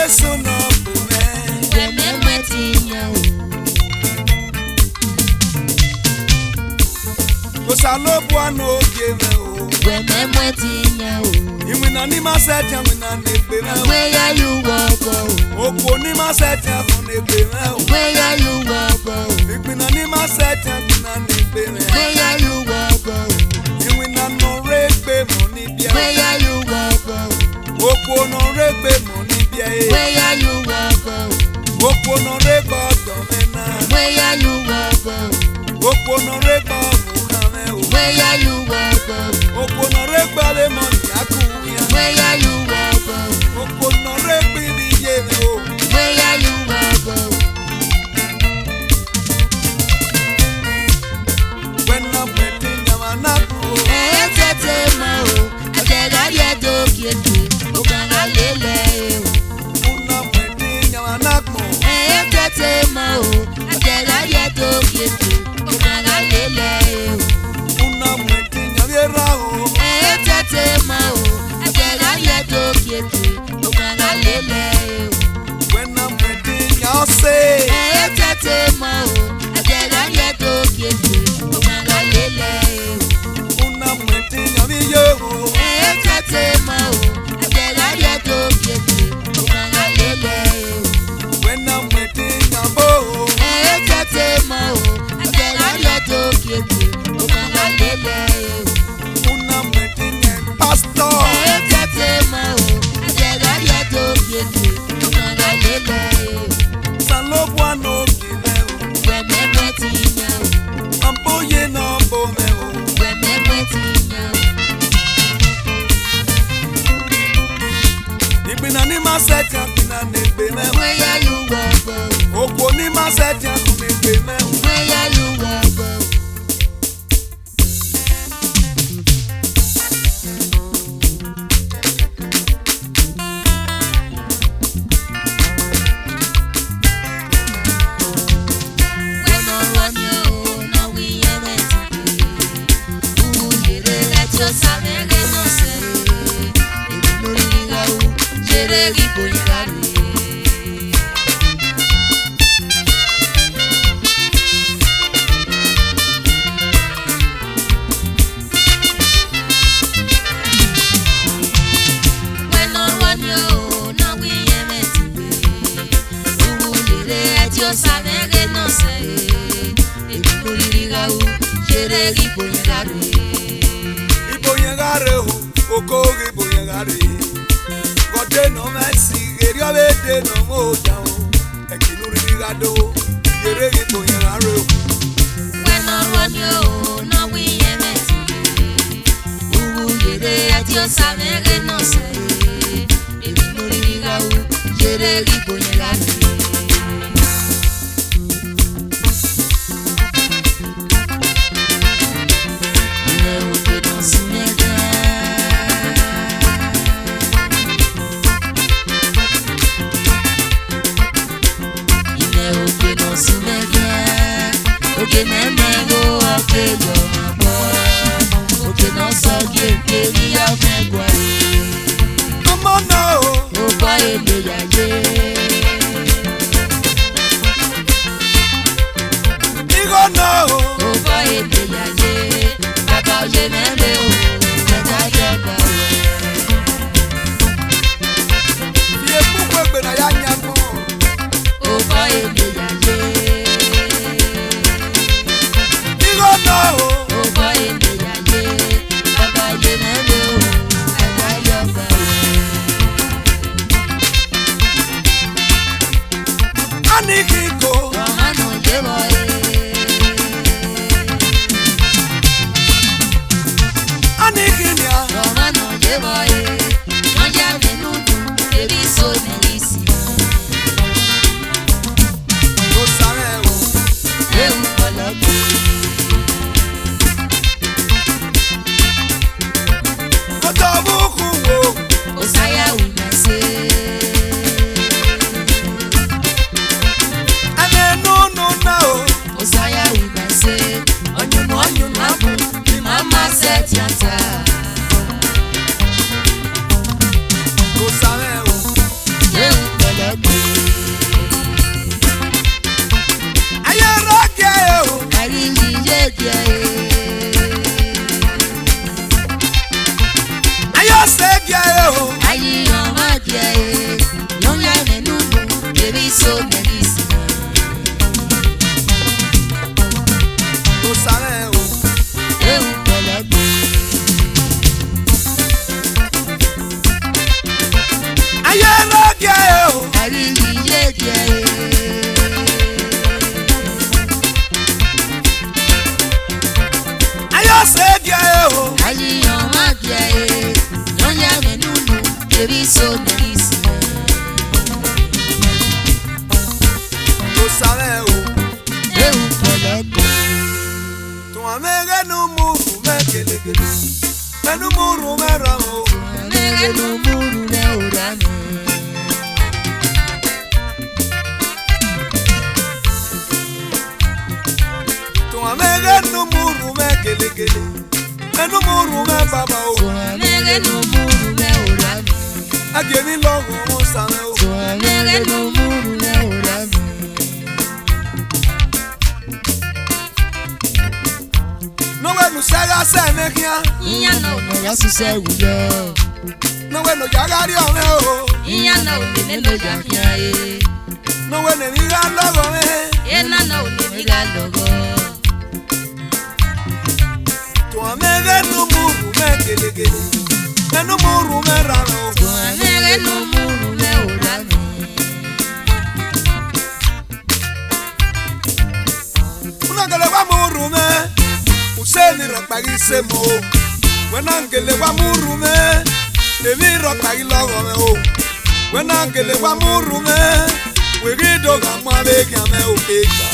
sono bume. Weme mwetinya o. Osalo buano geme o. Weme mwetinya o. Imina ni masetia mina negbe me o. Where are you wabo? Opo ni masetia fun negbe me o. Where are you wabo? Imina ni masetia mina negbe me. Where are you wabo? Imina no regbe mo ni bia. Where are you wabo? Opo no regbe mo ni bia e. Where are you wabo? Opo no regbe do me na. Where are you wabo? Opo no regbe mo na me o. Where are you wabo? Opo no regbe le mo ni akuya. Where are you wabo? Opo no regbe bi ye me o. Where are you wabo? When I'm waiting, I'm not cool. Tete ma o, agera ye do kiete, o ganga lele o. When I'm waiting, I'm not cool. Tete ma o, agera ye do kiete, o ganga lele o. When I'm waiting, I'm here now. Tete ma o, agera ye do kiete, o ganga lele o. When I'm waiting, I'll say. Tete ma o, agera ye do kiete, o ganga lele o. When I'm waiting, I'm here. Tete ma o, agera ye do kiete, o ganga lele o. When I'm waiting, I'm bold. Tete ma o, agera ye do kiete, o ganga lele o. When I'm waiting, I'm pastor. Tete ma o, agera ye do kiete, o ganga lele o. Salo buano give me. Weme mwetinya o, I'm boye no bo me. weme mwetinya o. Ibina ni masetia bina negbe me. Where are you wabo? Opo ni masetia negbe me. Where are you wabo? Ibo yengare o, oko ibo yengare. Gode no mercy, eri obede no moja o. Ekinu rigado, yere ibo yengare o. Okay, man, go up there, my boy. Okay, no, so get me out, my boy. Mama no, Oh, boy, Igo no, oh, boy, Papa, je m'aime, ye pukwe be na ya nyako. oh, boy, Igo no, oh, boy, Papa, je m'aime, Anikiko, Anikinia, Osareo, Kotobuku wo, ane no no na o. Osareo, ye Nonya menunu Kebiso nerisi Lo sabe o Eu poleko Tu amega no muru me kelekele Menu muru me ramo Nege no muru ne urano Tu amega no muru me kelekele Menu muru me baba o Nege no muru ne urano Agemi logo mo sabe o Nege no muru ne urano No bueno saga se mejia Iya no ya suse uyo No bueno ya gari o me o Iya no ne no ya kiae No bueno diga logo me Ena no ne ga logo Tu amega no muru me kelekele Menu muru me ramo Nege no muru ne urano Una que le va muru me Useni rapagi semo Wena ngele wa muru me Evi rapagi logo me o Wena ngele wa muru me Wegido gamwa bekia me o peka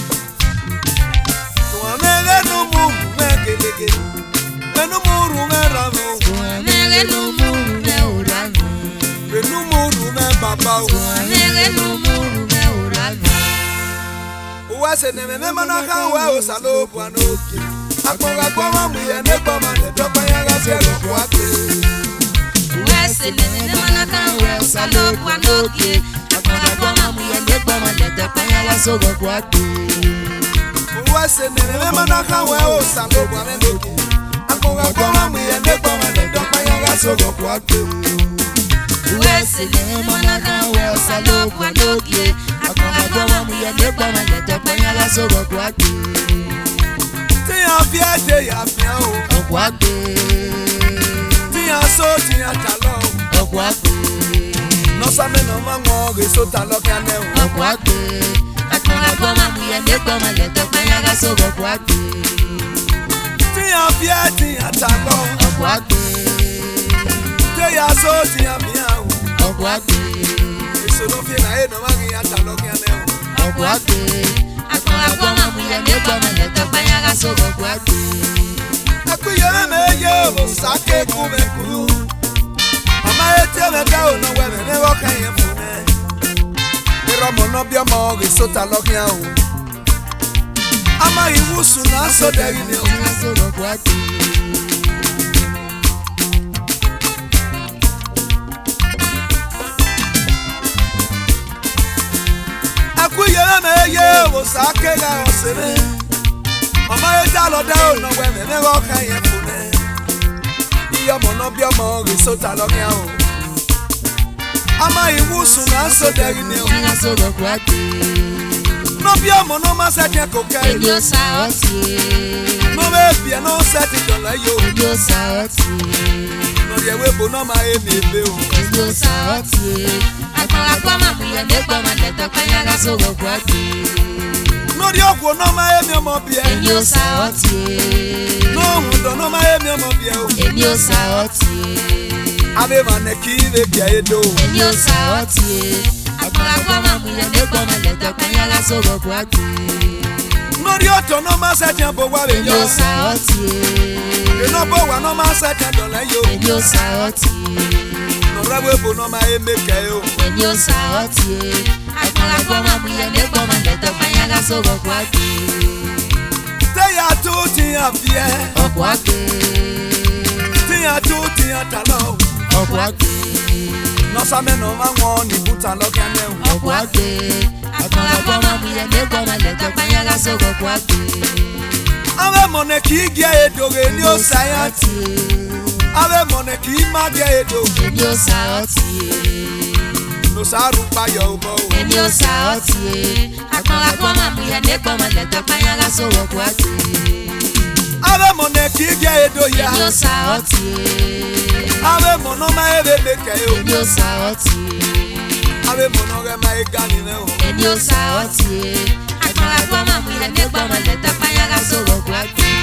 Tuamege no muru me kelekele Menu muru me ramo Nege no muru ne urano Menu muru me baba o Nege no muru ne urano Uwase ne me manaka wa o salo buanoki Akonga kwa mamu ya nekwa mane Dopa yaga sego kwa te Wese ne manaka we salo kwanoki Akona kwa mamu ya nekwa maleta panya la sogo kwake Uwase ne me manaka wa o salo buanoki Akonga kwa mamu ya nekwa mane Dopa yaga sego kwa te Wese ne manaka we salo kwanoki Akona kwa mamu ya nekwa maleta panya la sogo kwake Tiya fia o Okwake Tiya so tiya talo Okwake No same no mango ge so talo kane o Okwake Akona kwa mamu ya nekwa maleta panya la sogo kwake Tiya talo Okwake Tiya so tiya mia o Okwake Eso no fie na e no mangi ya talo kane o Okwake Akona kwa mamu ya nekwa maleta panya la sogo kwake Akuyere me ye o sake kumeku Mama ete me da o no webe ne wo kan ye fune Iromo no bia mo ge so talo kane o Ama iwusu na so deri ni o sogo kwake Akuyere me ye o sake ga o sebe Mama ete lo da o no webe ne wo kan ye fune Iyo mo no bia mo ge so talo kane o Ama iwusu na so deri ni o sogo kwake No bia mo no ma se ke kokai Edio saoti No be bia no se ti dola yo Edio saoti No ye we bo no ma e me be o Edio saoti Akona kwa mamu ya nekwa maleta panya la sogo kwake No di ogwo no ma e me mo bia Edio saoti No hundo no ma e me mo bia o Edio saoti Ave mane ki de bia e do Edio saoti Akona kwa mamu ya nekwa maleta panya la sogo kwake No di oto no ma se ti bo wa be yo Edio saoti E no bo wa no ma se ti dola yo Edio saoti No ra we bo no ma e me ke o Edio saoti Akona kwa mamu ya nekwa maleta panya la sogo kwake Te ya tu ti ya fie Okwake Ti ya tu ti ya talo Okwake No same no ma ngo ni buta lo kane o Okwake Akona kwa mamu ya nekwa maleta panya la sogo kwake Ave mone ki gia e doge ni o sayati Ave mone ki ma gia e doge Edio saoti No saru pa yo bo Edio saoti Akona kwa mamu ya nekwa maleta panya la sogo kwake Ave mone ki gia e do ya Edio saoti Ave mono ma e bebe ke yo Edio saoti Ave mono ge ma e gani ne o Edio saoti Akona kwa mamu ya nekwa maleta panya la sogo kwake